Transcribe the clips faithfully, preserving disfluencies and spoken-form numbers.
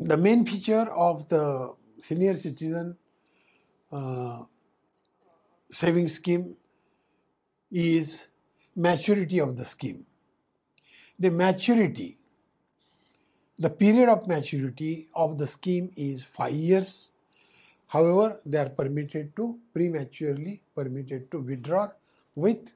the main feature of the senior citizen uh, savings scheme is maturity of the scheme. The maturity, the period of maturity of the scheme is five years. However, they are permitted to prematurely permitted to withdraw with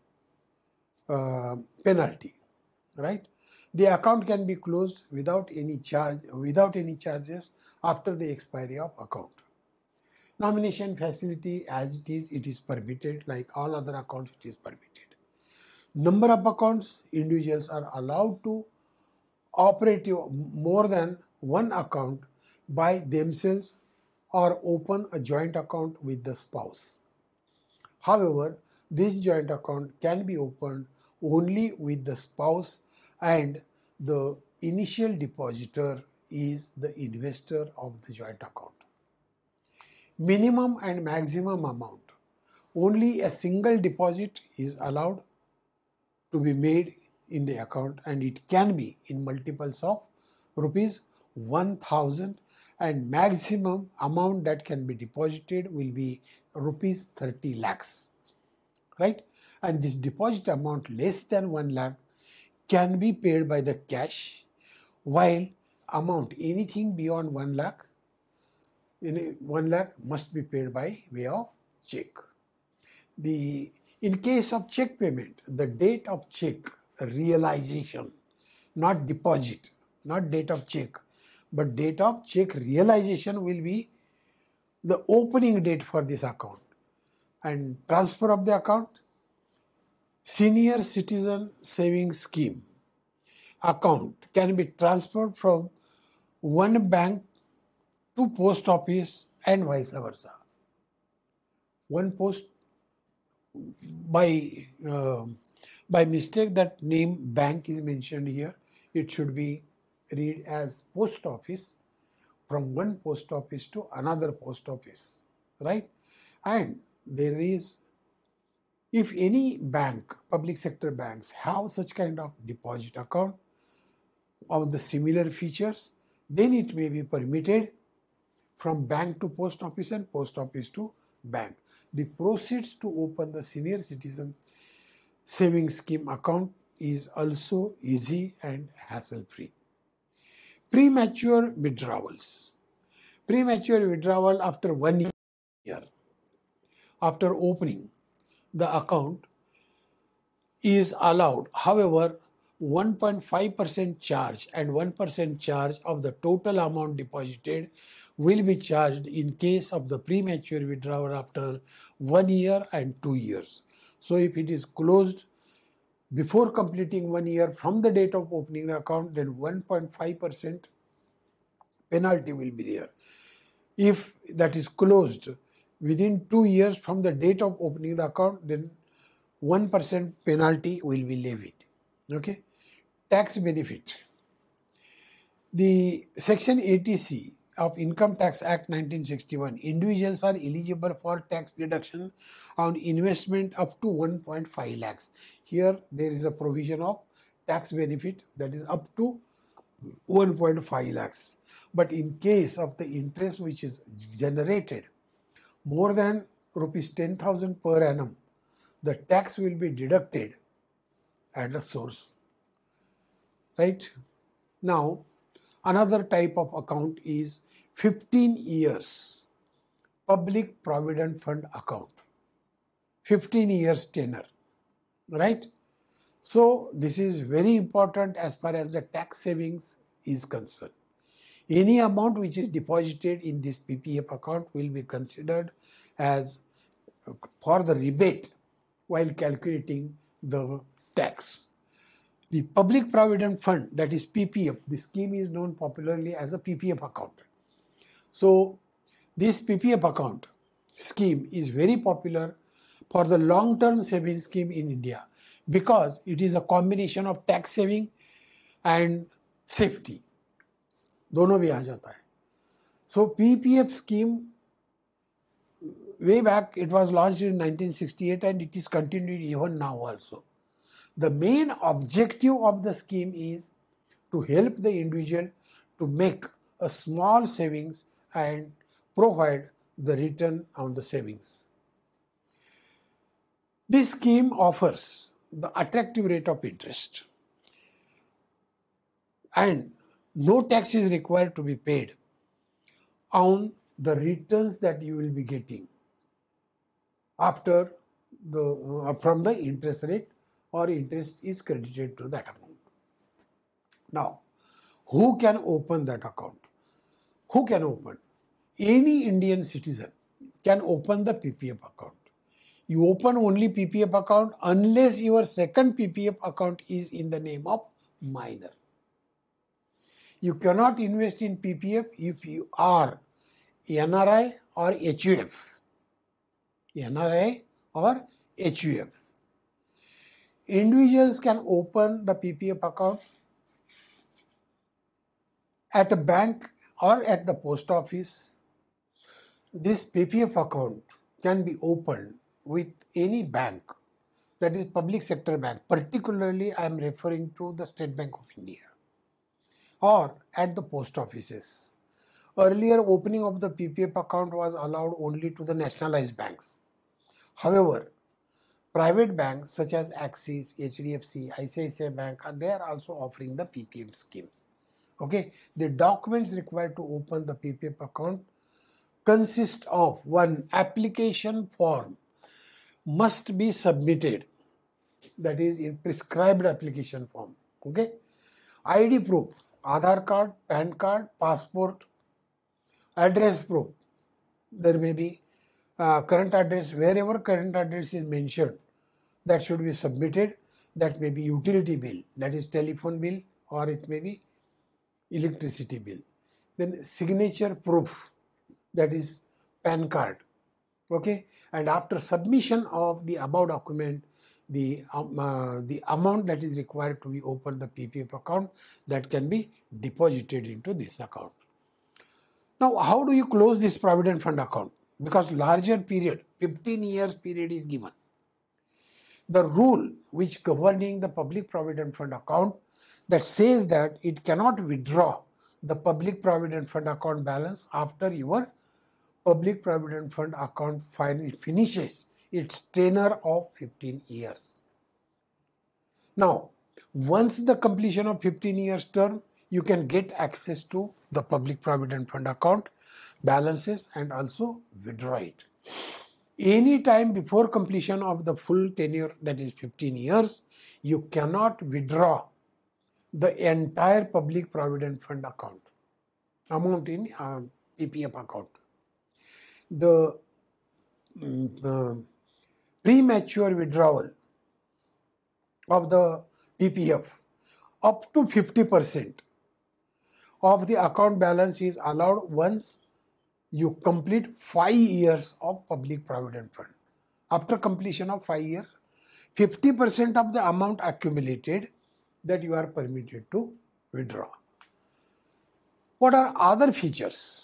uh, penalty, right? The account can be closed without any charge, without any charges after the expiry of account. Nomination facility as it is, it is permitted, like all other accounts, it is permitted. Number of accounts, individuals are allowed to operate more than one account by themselves or open a joint account with the spouse. However, this joint account can be opened only with the spouse, and the initial depositor is the investor of the joint account. Minimum and maximum amount. Only a single deposit is allowed to be made in the account, and it can be in multiples of rupees one thousand, and maximum amount that can be deposited will be rupees thirty lakhs, right? And this deposit amount less than one lakh can be paid by the cash, while amount anything beyond one lakh, in one lakh must be paid by way of check. The in case of check payment, the date of check realization, not deposit, not date of check, but date of check realization will be the opening date for this account. And transfer of the account, senior citizen savings scheme account can be transferred from one bank to post office and vice versa. One post by uh, by mistake that name bank is mentioned here, it should be read as post office, from one post office to another post office, right? And there is, if any bank, public sector banks have such kind of deposit account of the similar features, then it may be permitted from bank to post office and post office to bank. The proceeds to open the senior citizen savings scheme account is also easy and hassle-free. Premature withdrawals. Premature withdrawal after one year after opening the account is allowed. However, one point five percent charge and one percent charge of the total amount deposited will be charged in case of the premature withdrawal after one year and two years. So if it is closed before completing one year from the date of opening the account, then one point five percent penalty will be there. If that is closed within two years from the date of opening the account, then one percent penalty will be levied. Okay. Tax benefit. The Section eighty C of Income Tax Act nineteen sixty-one, individuals are eligible for tax deduction on investment up to one point five lakhs. Here there is a provision of tax benefit that is up to one point five lakhs. But in case of the interest which is generated more than rupees ten thousand per annum, the tax will be deducted at the source. Right? Now, another type of account is fifteen years public provident fund account. fifteen years tenure. Right? So, this is very important as far as the tax savings is concerned. Any amount which is deposited in this P P F account will be considered as for the rebate while calculating the tax. The Public Provident Fund, that is P P F, the scheme is known popularly as a P P F account. So, this P P F account scheme is very popular for the long-term savings scheme in India because it is a combination of tax saving and safety. दोनों भी आ जाता है. So, P P F scheme, way back it was launched in nineteen sixty-eight and it is continued even now also. The main objective of the scheme is to help the individual to make a small savings and provide the return on the savings. This scheme offers the attractive rate of interest and no tax is required to be paid on the returns that you will be getting after the uh, from the interest rate or interest is credited to that account. Now, who can open that account? Who can open? Any Indian citizen can open the P P F account. You open only P P F account unless your second P P F account is in the name of minor. You cannot invest in P P F if you are N R I or H U F. N R I or H U F. Individuals can open the P P F account at a bank or at the post office. This P P F account can be opened with any bank, that is public sector bank. Particularly I am referring to the State Bank of India, or at the post offices. Earlier, opening of the P P F account was allowed only to the nationalized banks. However, private banks such as Axis, H D F C, I C I C I Bank, they are also offering the P P F schemes. Okay, the documents required to open the P P F account consist of one, application form must be submitted, that is in prescribed application form. Okay, I D proof, Aadhaar card, PAN card, passport, address proof. There may be uh, current address, wherever current address is mentioned, that should be submitted. That may be utility bill, that is telephone bill, or it may be electricity bill. Then signature proof, that is PAN card. Okay, and after submission of the above document, the um, uh, the amount that is required to be opened the P P F account, that can be deposited into this account. Now, how do you close this provident fund account? Because larger period, fifteen years period is given. The rule which governing the public provident fund account, that says that it cannot withdraw the public provident fund account balance after your public provident fund account finally finishes its tenure of fifteen years. Now, once the completion of fifteen years term, you can get access to the public provident fund account balances and also withdraw it. Any time before completion of the full tenure, that is fifteen years, you cannot withdraw the entire public provident fund account amount in uh, P P F account. The, the premature withdrawal of the P P F up to fifty percent of the account balance is allowed once you complete five years of public provident fund. After completion of five years, fifty percent of the amount accumulated, that you are permitted to withdraw. What are other features?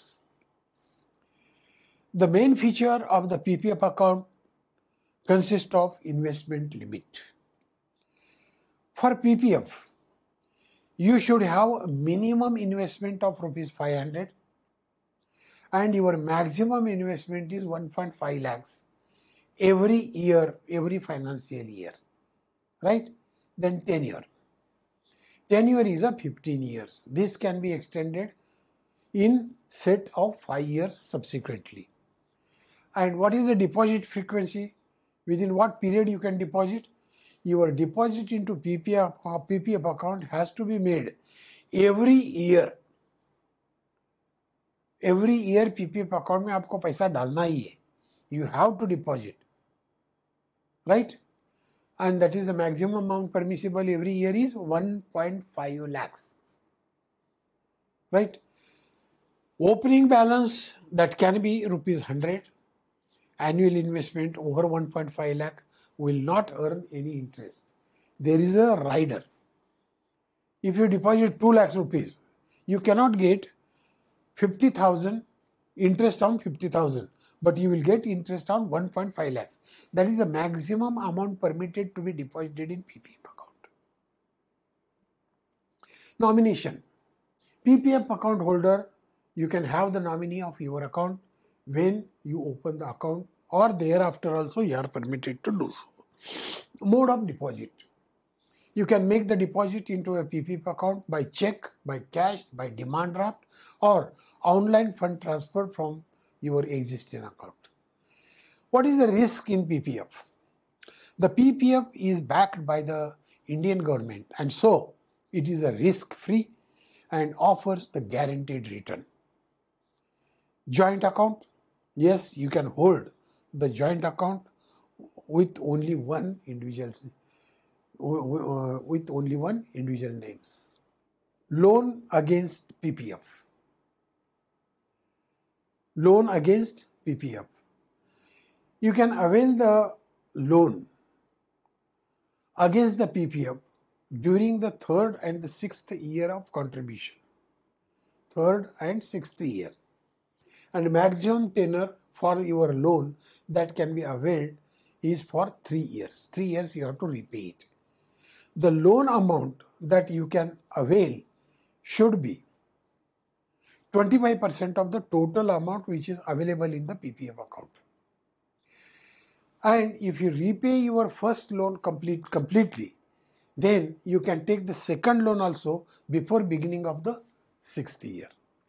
The main feature of the P P F account consists of investment limit. For P P F, you should have a minimum investment of rupees five hundred and your maximum investment is one point five lakhs every year, every financial year, right? Then tenure. Tenure is a fifteen years. This can be extended in set of five years subsequently. And what is the deposit frequency? Within what period you can deposit? Your deposit into P P F, uh, P P F account has to be made every year. Every year P P F account में आपको पैसा डालना ही है. You have to deposit, right? And that is the maximum amount permissible every year is one point five lakhs, right? Opening balance, that can be rupees one hundred. Annual investment over one point five lakh will not earn any interest. There is a rider. If you deposit two lakhs rupees, you cannot get fifty thousand interest on fifty thousand, but you will get interest on one point five lakhs. That is the maximum amount permitted to be deposited in P P F account. Nomination. P P F account holder You can have the nominee of your account when you open the account, or thereafter also you are permitted to do so. Mode of deposit. You can make the deposit into a P P F account by check, by cash, by demand draft, or online fund transfer from your existing account. What is the risk in P P F? The P P F is backed by the Indian government, and so it is a risk-free and offers the guaranteed return. Joint account. Yes, you can hold the joint account with only one individual, with only one individual names. Loan against P P F. Loan against P P F. You can avail the loan against the P P F during the third and the sixth year of contribution. Third and sixth year. And maximum tenure for your loan that can be availed is for three years. Three years you have to repay it. The loan amount that you can avail should be twenty-five percent of the total amount which is available in the P P F account. And if you repay your first loan complete, completely, then you can take the second loan also before beginning of the sixth year.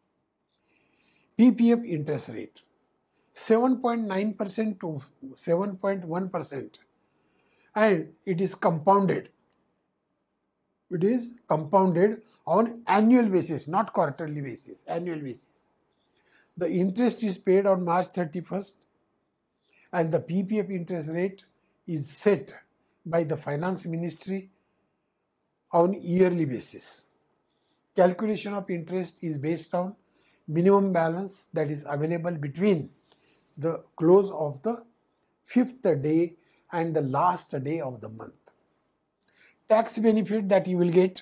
P P F interest rate, seven point nine percent to seven point one percent, and it is compounded. It is compounded on annual basis, not quarterly basis, annual basis. The interest is paid on March thirty-first, and the P P F interest rate is set by the Finance Ministry on yearly basis. Calculation of interest is based on minimum balance that is available between the close of the fifth day and the last day of the month. Tax benefit that you will get,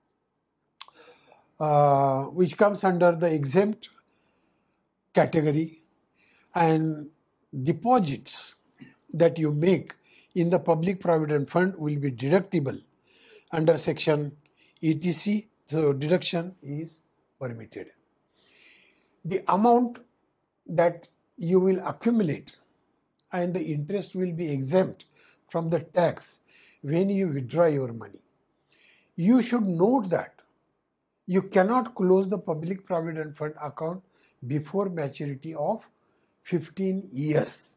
uh, which comes under the exempt category, and deposits that you make in the Public Provident Fund will be deductible under section E T C, so deduction is permitted. The amount that you will accumulate and the interest will be exempt from the tax when you withdraw your money. You should note that you cannot close the Public Provident Fund account before maturity of fifteen years,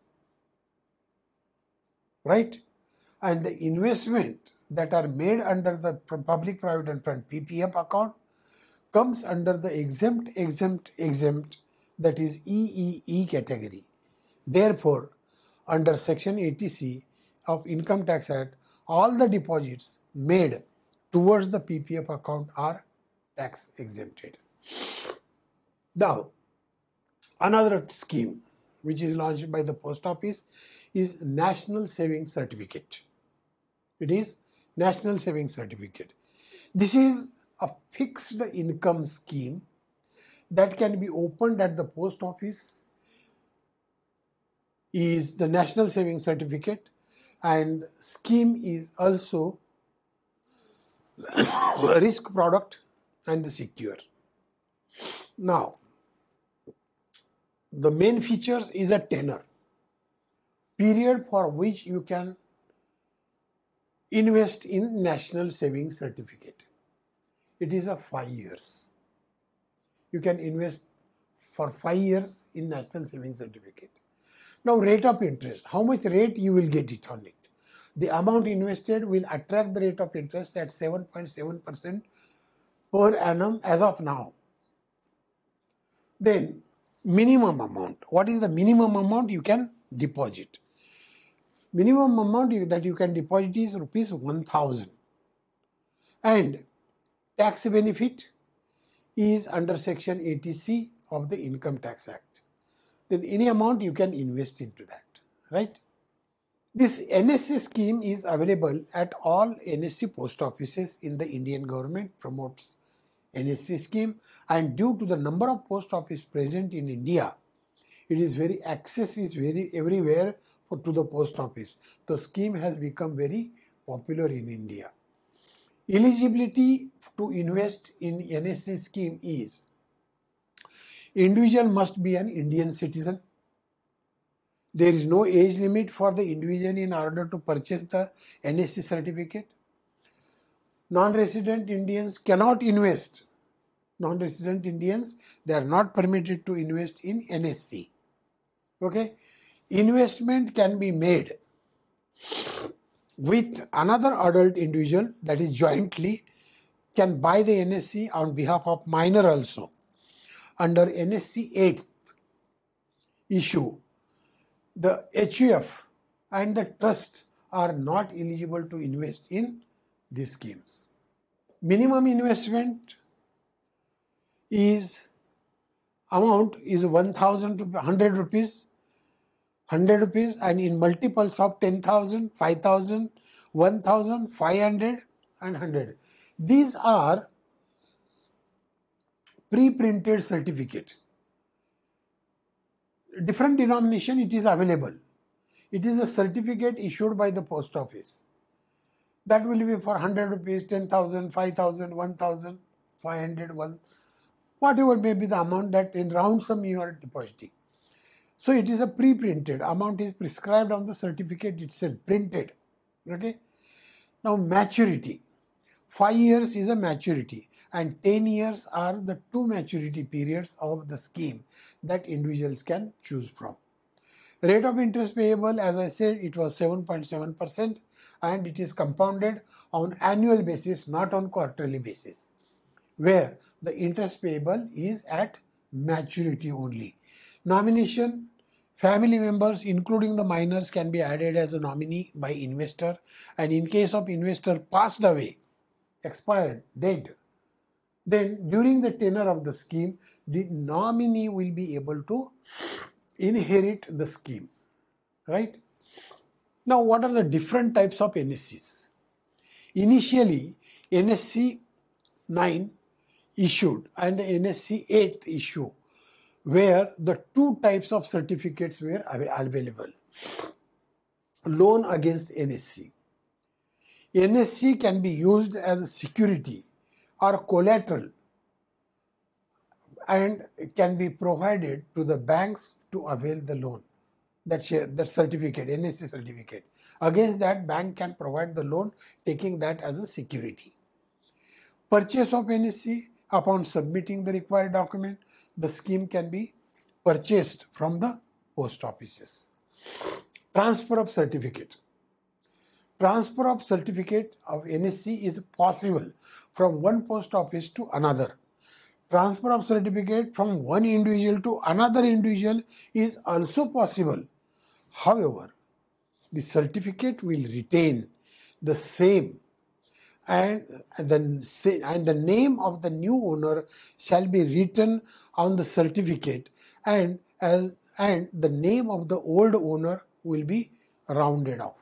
right? And the investment that are made under the Public Provident Fund P P F account comes under the exempt, exempt, exempt, that is E E E category. Therefore, under section eighty C of Income Tax Act, all the deposits made towards the P P F account are tax exempted. Now, another scheme which is launched by the Post Office is National Savings Certificate. It is National Savings Certificate. This is a fixed income scheme that can be opened at the Post Office, is the National Savings Certificate, and scheme is also a risk product and secure. Now, the main features is a tenor, period for which you can invest in National Savings Certificate. It is a five years. You can invest for five years in National Savings Certificate. Now, rate of interest, how much rate you will get it on it. The amount invested will attract the rate of interest at seven point seven percent per annum as of now. Then, minimum amount. What is the minimum amount you can deposit? Minimum amount that you can deposit is rupees one thousand. And tax benefit is under section eighty C of the Income Tax Act. Then any amount you can invest into that, right? This N S C scheme is available at all N S C post offices in the Indian government promotes N S C scheme, and due to the number of post office present in India, it is very, access is very everywhere for, to the post office. The scheme has become very popular in India. Eligibility to invest in N S C scheme is Individual must be an Indian citizen. There is no age limit for the individual in order to purchase the N S C certificate. Non-resident Indians cannot invest. Non-resident Indians, they are not permitted to invest in N S C. Okay? Investment can be made with another adult individual, that is jointly, can buy the N S C on behalf of minor also. Under N S C eighth issue, the H U F and the trust are not eligible to invest in these schemes. Minimum investment is amount is one thousand to one hundred rupees, one hundred rupees, and in multiples of ten thousand, five thousand, one thousand, five hundred and one hundred. These are pre-printed certificate. Different denomination it is available. It is a certificate issued by the post office. That will be for one hundred rupees, ten thousand, five thousand, one thousand, five hundred, one, whatever may be the amount that in round sum you are depositing. So it is a pre-printed, amount is prescribed on the certificate itself, printed. Okay. Now maturity. Five years is a maturity and ten years are the two maturity periods of the scheme that individuals can choose from. Rate of interest payable, as I said, it was seven point seven percent and it is compounded on annual basis, not on quarterly basis, where the interest payable is at maturity only. Nomination, family members including the minors can be added as a nominee by investor, and in case of investor passed away, expired, dead, then during the tenure of the scheme, the nominee will be able to inherit the scheme, right? Now, what are the different types of N S Cs? Initially, N S C nine issued and N S C eight issue, where the two types of certificates were available. Loan against N S C. N S C can be used as a security or collateral and can be provided to the banks to avail the loan. That share, that certificate, N S C certificate. Against that, bank can provide the loan, taking that as a security. Purchase of N S C, upon submitting the required document, the scheme can be purchased from the post offices. Transfer of certificate. Transfer of certificate of N S C is possible from one post office to another. Transfer of certificate from one individual to another individual is also possible. However, the certificate will retain the same and the, and the name of the new owner shall be written on the certificate, and, as, and the name of the old owner will be rounded off.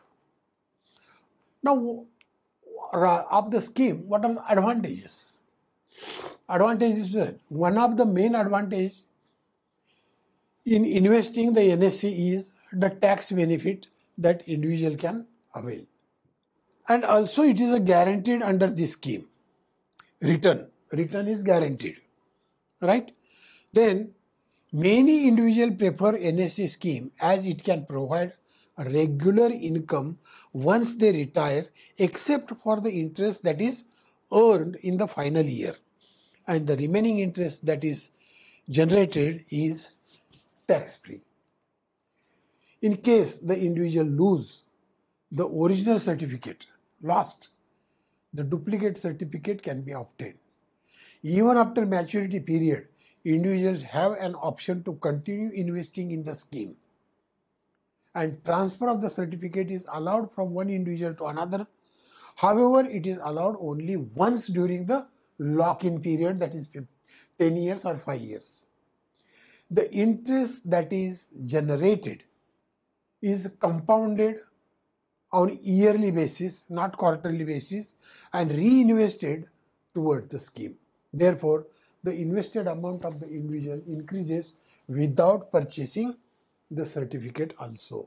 Now, of the scheme, what are the advantages? Advantages is one of the main advantages in investing the N S C is the tax benefit that individual can avail. And also it is a guaranteed under this scheme. Return. Return is guaranteed. Right? Then many individuals prefer N S C scheme as it can provide a regular income once they retire, except for the interest that is earned in the final year. And the remaining interest that is generated is tax-free. In case the individual lose the original certificate, lost, the duplicate certificate can be obtained. Even after maturity period, individuals have an option to continue investing in the scheme. And transfer of the certificate is allowed from one individual to another. However, it is allowed only once during the lock-in period, that is ten years or five years. The interest that is generated is compounded on yearly basis, not quarterly basis, and reinvested towards the scheme. Therefore, the invested amount of the individual increases without purchasing the certificate also.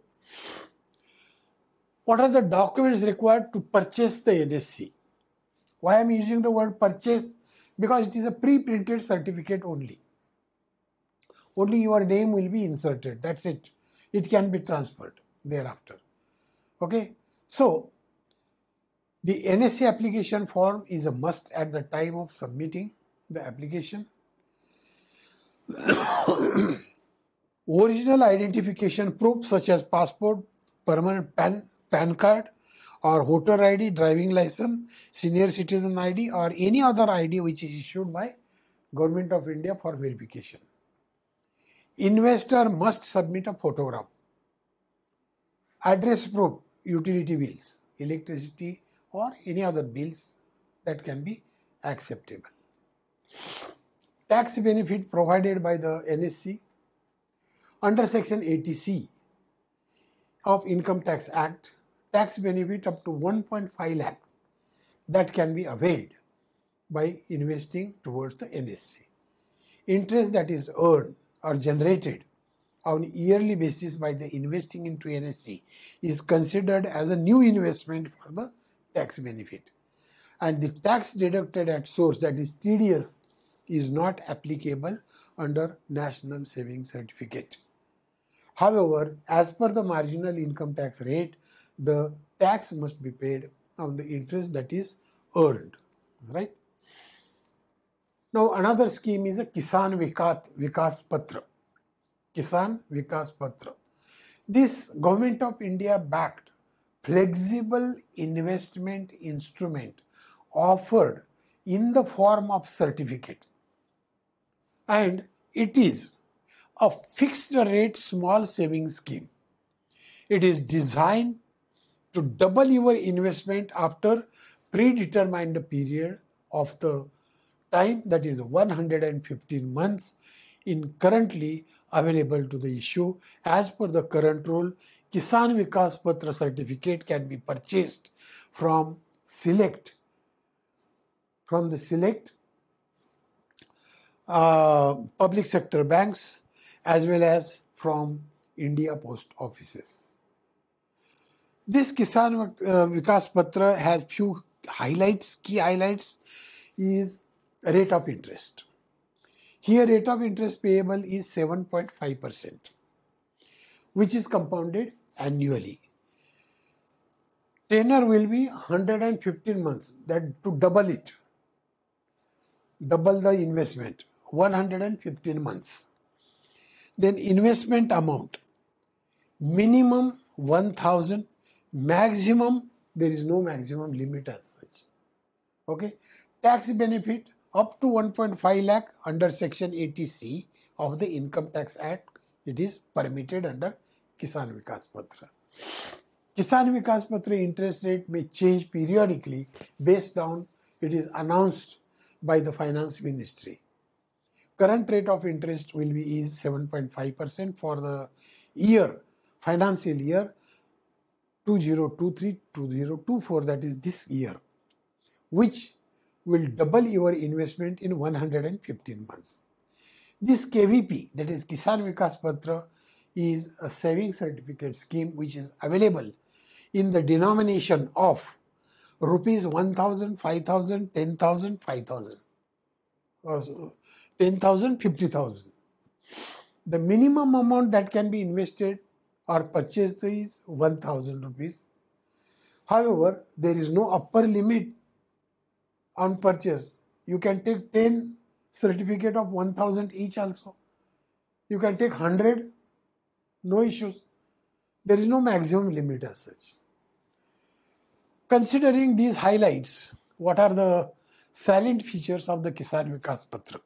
What are the documents required to purchase the N S C? Why I am using the word purchase? Because it is a pre-printed certificate only. Only your name will be inserted. That's it. It can be transferred thereafter. Okay. So the N S C application form is a must at the time of submitting the application. Original identification proof such as passport, permanent PAN, PAN card, or voter I D, driving license, senior citizen I D, or any other I D which is issued by Government of India for verification. Investor must submit a photograph. Address proof, utility bills, electricity or any other bills that can be acceptable. Tax benefit provided by the N S C under Section eighty C of Income Tax Act, tax benefit up to one point five lakh that can be availed by investing towards the N S C. Interest that is earned or generated on a yearly basis by the investing into N S C is considered as a new investment for the tax benefit. And the tax deducted at source, that is T D S, is not applicable under National Savings Certificate. However, as per the marginal income tax rate, the tax must be paid on the interest that is earned, right? Now, another scheme is a Kisan Vikat, Vikas Patra. Kisan Vikas Patra. This Government of India backed flexible investment instrument offered in the form of certificate, and it is a fixed rate small savings scheme. It is designed to double your investment after predetermined period of the time, that is one hundred fifteen months, in currently available to the issue. As per the current rule, Kisan Vikas Patra certificate can be purchased from select from the select uh, public sector banks as well as from India Post Offices. This Kisan uh, Vikas Patra has few highlights. Key highlights is rate of interest. Here rate of interest payable is seven point five percent, which is compounded annually. Tenure will be one hundred fifteen months, that to double it, double the investment, one hundred fifteen months. Then investment amount, minimum one thousand, maximum, there is no maximum limit as such. Okay. Tax benefit up to one point five lakh under Section eighty C of the Income Tax Act, it is permitted under Kisan Vikas Patra. Kisan Vikas Patra interest rate may change periodically based on it is announced by the Finance Ministry. Current rate of interest will be is seven point five percent for the year, financial year two thousand twenty-three to two thousand twenty-four, that is this year, which will double your investment in one hundred fifteen months. This K V P, that is Kisan Vikas Patra, is a savings certificate scheme which is available in the denomination of rupees one thousand, five thousand, ten thousand, five thousand, ten thousand, fifty thousand. The minimum amount that can be invested or purchased is one thousand rupees. However, there is no upper limit on purchase. You can take ten certificate of one thousand each also. You can take one hundred, no issues. There is no maximum limit as such. Considering these highlights, what are the salient features of the Kisan Vikas Patra?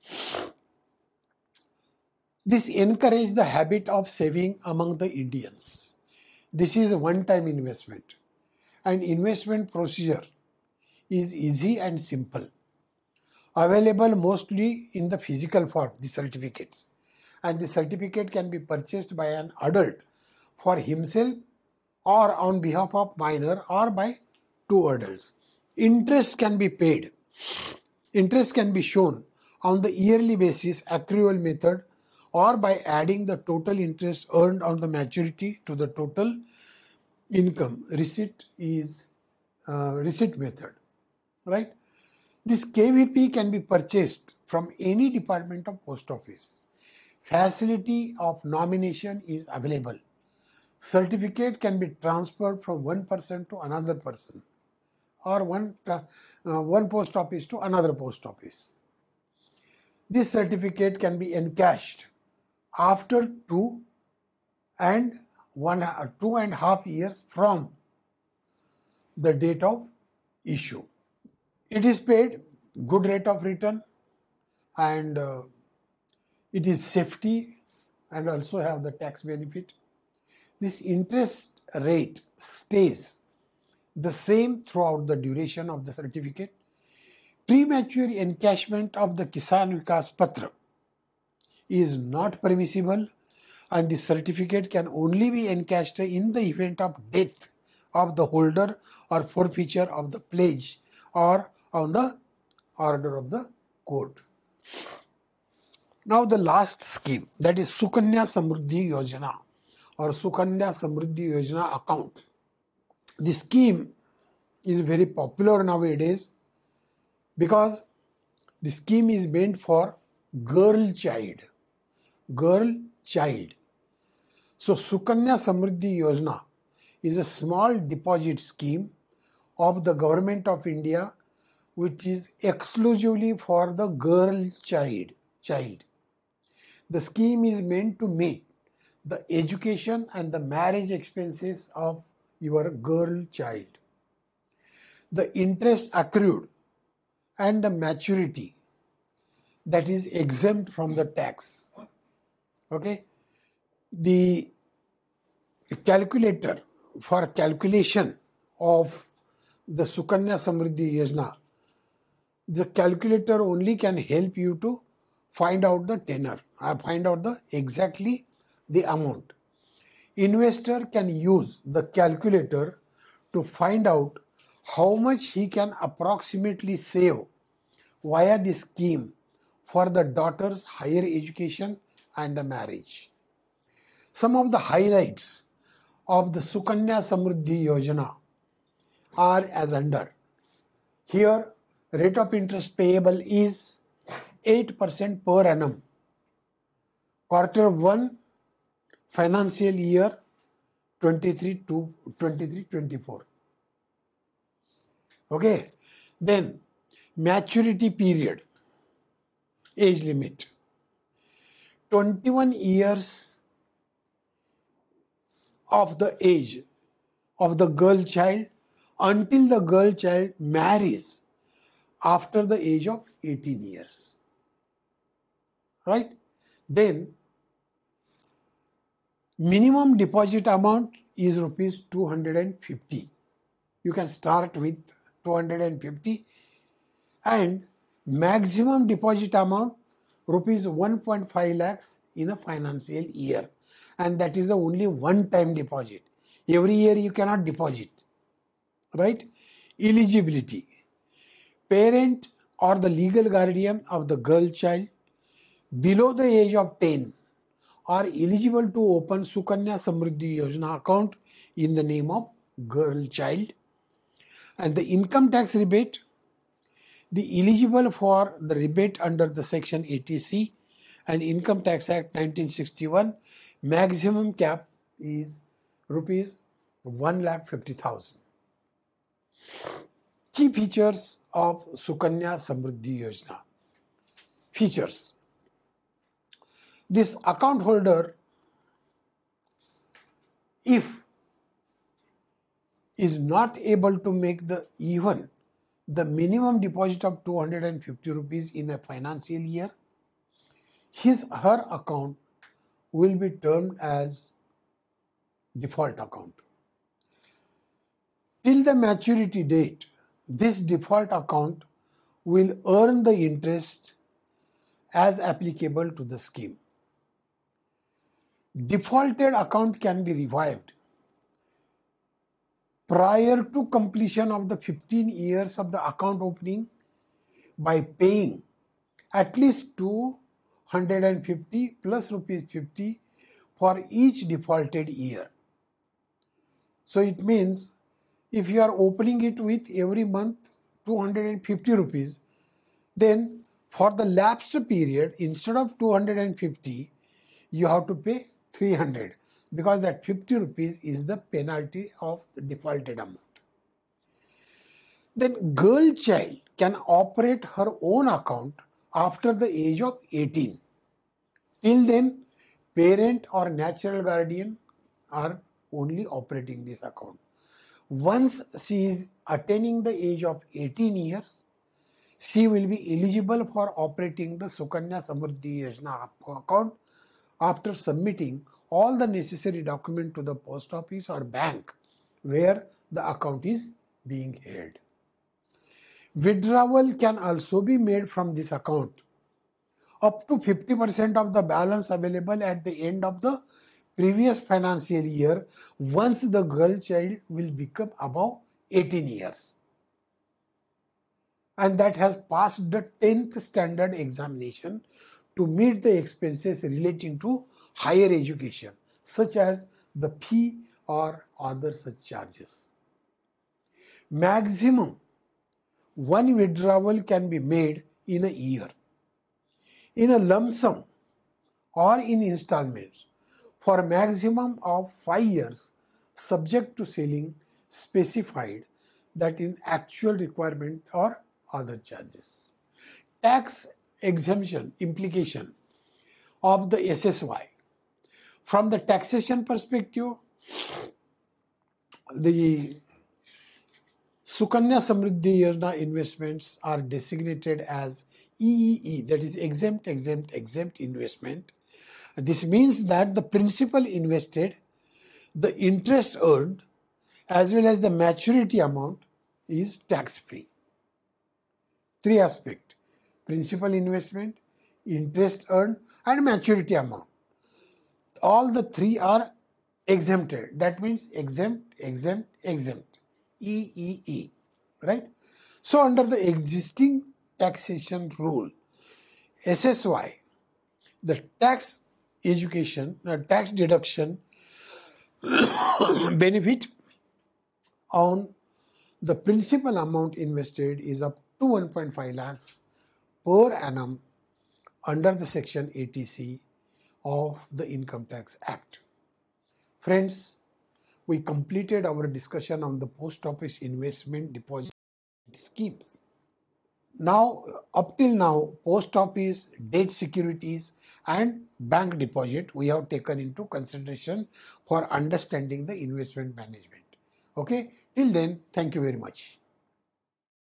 This encourages the habit of saving among the Indians. This is a one-time investment, and investment procedure is easy and simple. Available mostly in the physical form, the certificates. And the certificate can be purchased by an adult for himself or on behalf of minor or by two adults. Interest can be paid. Interest can be shown on the yearly basis accrual method or by adding the total interest earned on the maturity to the total income. Receipt is uh, receipt method, right? This K V P can be purchased from any department of post office. facility of nomination is available. Certificate can be transferred from one person to another person, or one, uh, one post office to another post office. This certificate can be encashed after two and one, two and a half years from the date of issue. It is paid good rate of return, and uh, it is safety and also have the tax benefit. This interest rate stays the same throughout the duration of the certificate. Premature encashment of the Kisan Vikas Patra is not permissible, and the certificate can only be encashed in the event of death of the holder or forfeiture of the pledge or on the order of the court. Now the last scheme, that is Sukanya Samruddhi Yojana or Sukanya Samruddhi Yojana account. The scheme is very popular nowadays because the scheme is meant for girl child. Girl child. So Sukanya Samruddhi Yojana is a small deposit scheme of the government of India which is exclusively for the girl child. child. The scheme is meant to meet the education and the marriage expenses of your girl child. The interest accrued and the maturity that is exempt from the tax. Okay? The calculator for calculation of the Sukanya Samruddhi Yojana, the calculator only can help you to find out the tenor, uh, find out the exactly the amount. Investor can use the calculator to find out how much he can approximately save via the scheme for the daughter's higher education and the marriage. Some of the highlights of the Sukanya Samruddhi Yojana are as under. Here, rate of interest payable is eight percent per annum. Quarter one, financial year twenty-three to twenty-three twenty-four. Okay. Then, maturity period, age limit. twenty-one years of the age of the girl child until the girl child marries after the age of eighteen years. Right? Then, minimum deposit amount is rupees two hundred fifty. You can start with two hundred fifty, and maximum deposit amount rupees one point five lakhs in a financial year, and that is the only one time deposit. Every year you cannot deposit. Right? Eligibility. Parent or the legal guardian of the girl child below the age of ten are eligible to open Sukanya Samruddhi Yojana account in the name of girl child. And the income tax rebate, the eligible for the rebate under the section eighty C and Income Tax Act nineteen sixty-one, maximum cap is rupees one lakh fifty thousand. Key features of Sukanya Samruddhi Yojana. Features. This account holder, if is not able to make the even the minimum deposit of two hundred fifty rupees in a financial year, his her account will be termed as default account. Till the maturity date, this default account will earn the interest as applicable to the scheme. Defaulted account can be revived prior to completion of the fifteen years of the account opening by paying at least two hundred fifty plus rupees fifty for each defaulted year. So it means if you are opening it with every month two hundred fifty rupees, then for the lapsed period, instead of two hundred fifty, you have to pay three hundred, because that fifty rupees is the penalty of the defaulted amount. Then girl child can operate her own account after the age of eighteen. Till then, parent or natural guardian are only operating this account. Once she is attaining the age of eighteen years, she will be eligible for operating the Sukanya Samruddhi Yojana account after submitting all the necessary documents to the post office or bank where the account is being held. Withdrawal can also be made from this account up to fifty percent of the balance available at the end of the previous financial year once the girl child will become above eighteen years and that has passed the tenth standard examination to meet the expenses relating to higher education, such as the fee or other such charges. Maximum one withdrawal can be made in a year, in a lump sum or in installments for a maximum of five years, subject to selling specified that in actual requirement or other charges. Tax exemption implication of the S S Y. From the taxation perspective, the Sukanya Samruddhi Yojana investments are designated as E E E, that is exempt, exempt, exempt investment. This means that the principal invested, the interest earned, as well as the maturity amount is tax-free. Three aspects: principal investment, interest earned, and maturity amount. All the three are exempted. That means exempt, exempt, exempt. E E E, right? So under the existing taxation rule, S S Y, the tax education, uh, tax deduction benefit on the principal amount invested is up to one point five lakhs per annum under the section eighty C of the Income Tax Act. Friends, we completed our discussion on the post office investment deposit schemes. Now, up till now, post office, debt securities and bank deposit we have taken into consideration for understanding the investment management. Okay, till then, thank you very much.